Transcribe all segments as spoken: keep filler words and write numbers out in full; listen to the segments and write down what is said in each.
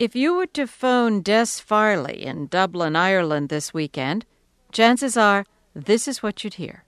If you were to phone Des Farley in Dublin, Ireland this weekend, chances are this is what you'd hear.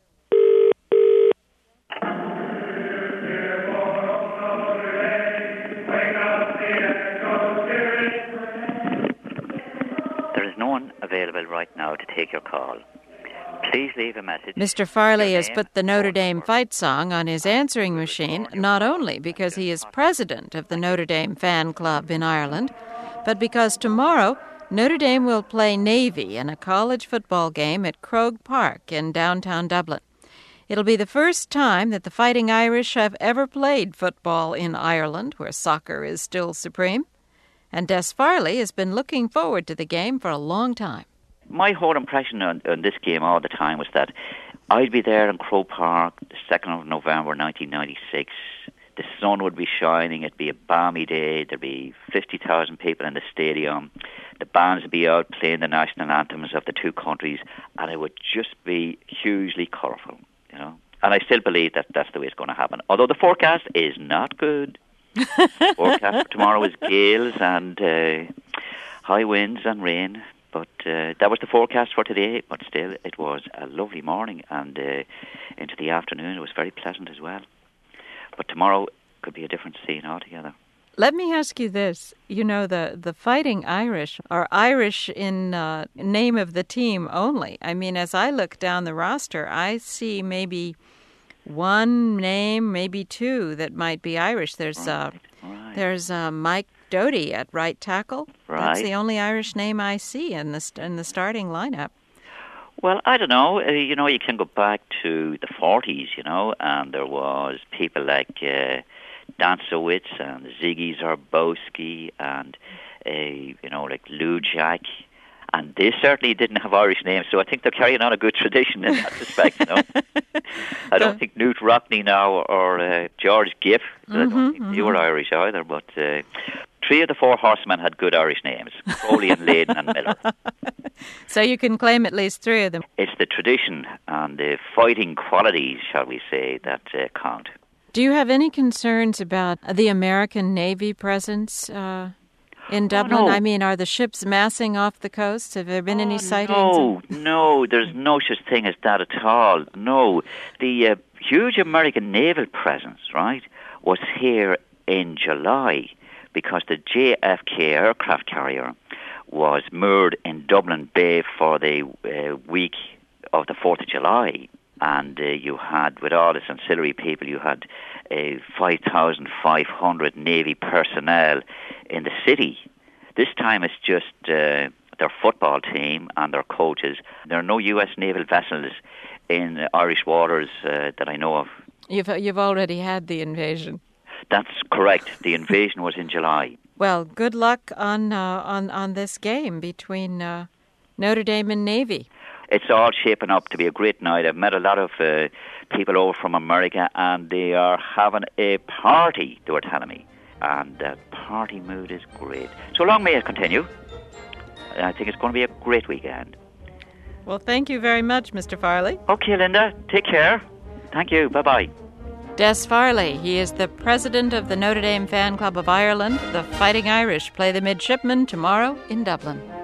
There is no one available right now to take your call. Please leave a message. Mister Farley has put the Notre Dame fight song on his answering machine, not only because he is president of the Notre Dame fan club in Ireland, but because tomorrow Notre Dame will play Navy in a college football game at Croke Park in downtown Dublin. It'll be the first time that the Fighting Irish have ever played football in Ireland, where soccer is still supreme. And Des Farley has been looking forward to the game for a long time. My whole impression on, on this game all the time was that I'd be there in Croke Park the second of November nineteen ninety-six. The sun would be shining. It'd be a balmy day. There'd be fifty thousand people in the stadium. The bands would be out playing the national anthems of the two countries, and it would just be hugely colourful, you know. And I still believe that that's the way it's going to happen. Although the forecast is not good. The forecast for tomorrow is gales and uh, high winds and rain. But uh, that was the forecast for today, but still it was a lovely morning, and uh, into the afternoon it was very pleasant as well. But tomorrow could be a different scene altogether. Let me ask you this. You know, the, the Fighting Irish are Irish in uh, name of the team only. I mean, as I look down the roster, I see maybe one name, maybe two that might be Irish. There's uh, right. there's uh, Mike Doty at right tackle. Right. That's the only Irish name I see in the in the starting lineup. Well, I don't know. Uh, you know, you can go back to the forties, you know, and there was people like uh, Dansowitz and Ziggy Zarbowski and, uh, you know, like Lou Jack. And they certainly didn't have Irish names, so I think they're carrying on a good tradition in that respect, you know. I don't think Newt Rockney now or uh, George Giff, mm-hmm, I don't think mm-hmm. they were Irish either, but uh, three of the four horsemen had good Irish names, Crowley and Leyden and Miller. So you can claim at least three of them. It's the tradition and the fighting qualities, shall we say, that uh, count. Do you have any concerns about the American Navy presence uh in Dublin? Oh, no. I mean, are the ships massing off the coast? Have there been oh, any sightings? No, no, there's no such thing as that at all. No. The uh, huge American naval presence, right, was here in July because the J F K aircraft carrier was moored in Dublin Bay for the uh, week of the fourth of July. And uh, you had, with all its ancillary people, you had uh, five thousand five hundred Navy personnel in the city. This time it's just uh, their football team and their coaches. There are no U S naval vessels in uh, Irish waters uh, that I know of. You've you've already had the invasion. That's correct. The invasion was in July. Well, good luck on uh, on on this game between uh, Notre Dame and Navy. It's all shaping up to be a great night. I've met a lot of uh, people over from America, and they are having a party, they were telling me. And the party mood is great. So long may it continue. I think it's going to be a great weekend. Well, thank you very much, Mister Farley. Okay, Linda. Take care. Thank you. Bye-bye. Des Farley. He is the president of the Notre Dame Fan Club of Ireland. The Fighting Irish play the Midshipmen tomorrow in Dublin.